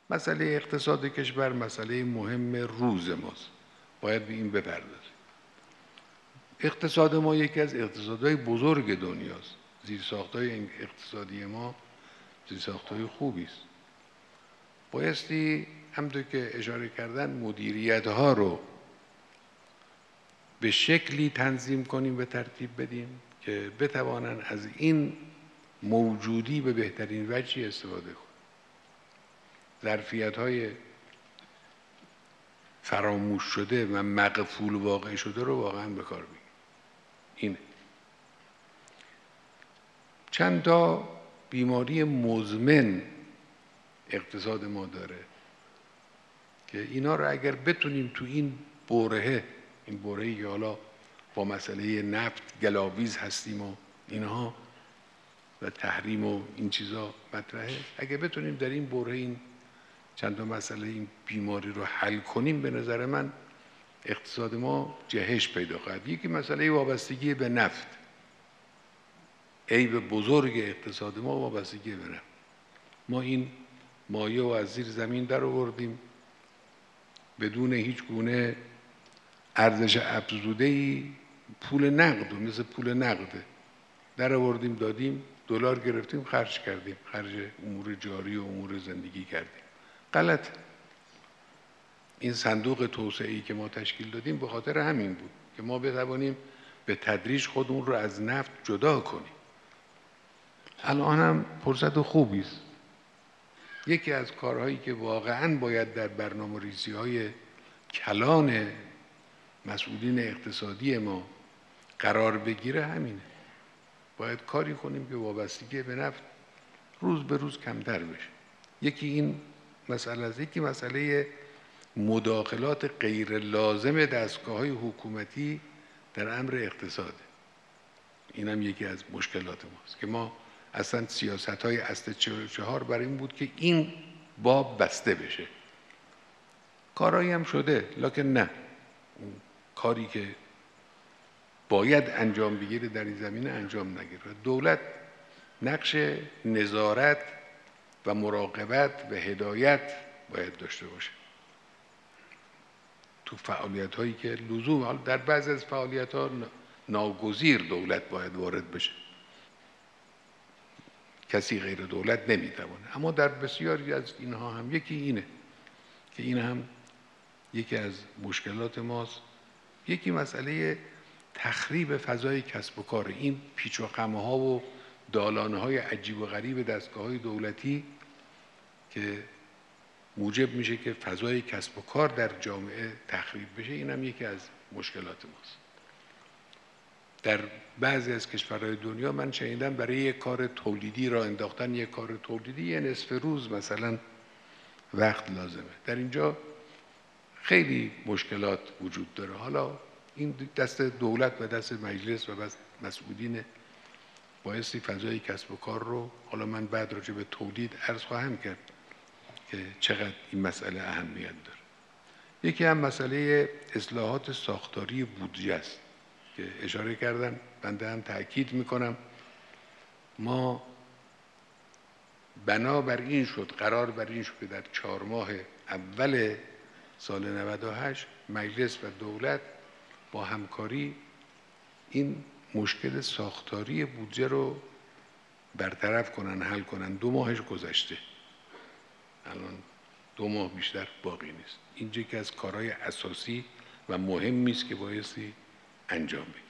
مسئله اقتصاد کشور مسئله مهم روز ماست، باید به این بپردازیم. اقتصاد ما یکی از اقتصادهای بزرگ دنیاست. زیرساختهای اقتصادی ما زیرساختهای خوبی است. بایستی همونطور که اشاره کردن مدیریت‌ها رو به شکلی تنظیم کنیم و ترتیب بدیم که بتوانند از این موجودی به بهترین وجهی استفاده کنند. ظرفیت‌های فراموش شده و مغفول واقع شده رو واقعا به کار بگیریم. اینه. چند تا بیماری مزمن اقتصاد ما داره که اینا رو اگر بتونیم تو این برهه‌ای که حالا با مسئله نفت گلاویز هستیم و اینها و تحریم و این چیزا مطرحه، اگر بتونیم در این بره این چند تا مسئله این بیماری رو حل کنیم، به نظر من اقتصاد ما جهش پیدا خواهد. یکی مسئله وابستگی به نفت. عیب بزرگ اقتصاد ما وابستگی به نفت. ما این مایه رو از زیر زمین در آوردیم بدون هیچ گونه ارزش افزوده‌ای، پول نقد مثل پول نقد در آوردیم دادیم، دلار گرفتیم خرج کردیم، خرج امور جاری و امور زندگی کردیم. غلط. این صندوق توسعه‌ای که ما تشکیل دادیم به خاطر همین بود که ما بتوانیم به تدریج خودمون رو از نفت جدا کنیم. الان هم فرصت خوبی است. یکی از کارهایی که واقعاً باید در برنامه‌ریزی‌های کلان مسئولین اقتصادی ما قرار بگیره همینه. باید کاری کنیم که وابستگی به نفت روز به روز کمتر بشه. یکی این مسئله است. یکی مسئله مداخلات غیر لازم دستگاه‌های حکومتی در امر اقتصاده. این هم یکی از مشکلات ماست که ما اصلا سیاست‌های اصل 44 برای این بود که این باب بسته بشه. کارایی هم شده، لکن نه. اون کاری که باید انجام بگیره در این زمینه انجام نگیره. دولت نقش نظارت و مراقبت و هدایت باید داشته باشه تو فعالیت‌هایی که لزوم، در بعضی از فعالیت‌ها ناگزیر دولت باید وارد بشه، کسی غیر دولت نمیتونه. اما در بسیاری از اینها هم یکی اینه که این هم یکی از مشکلات ماست. یکی مسئله تخریب فضای کسب و کار. این پیچ و خم‌ها و دالان‌های عجیب و غریب دستگاه‌های دولتی که موجب میشه که فضای کسب و کار در جامعه تخریب بشه، این هم یکی از مشکلات ماست. در بعضی از کشورهای دنیا من شنیدم برای یک کار تولیدی راه انداختن یک کار تولیدی یه نصف روز مثلا وقت لازمه. در اینجا خیلی مشکلات وجود داره. حالا این دست دولت و دست مجلس و مسئولین بایستی فضای کسب و کار رو، حالا من بعد راجع به تولید عرض خواهم کرد که چقدر این مسئله اهمیت داره. یکی هم مسئله اصلاحات ساختاری بودجه است که اشاره کردم. بنده هم تأکید میکنم ما قرار بر این شد که در 4 ماه اول سال 98 مجلس و دولت با همکاری این مشکل ساختاری بودجه رو برطرف کنن، حل کنن. 2 ماهش گذشته، الان 2 ماه بیشتر باقی نیست. این یکی از کارهای اساسی و مهمی است که بایستی انجام بدیم.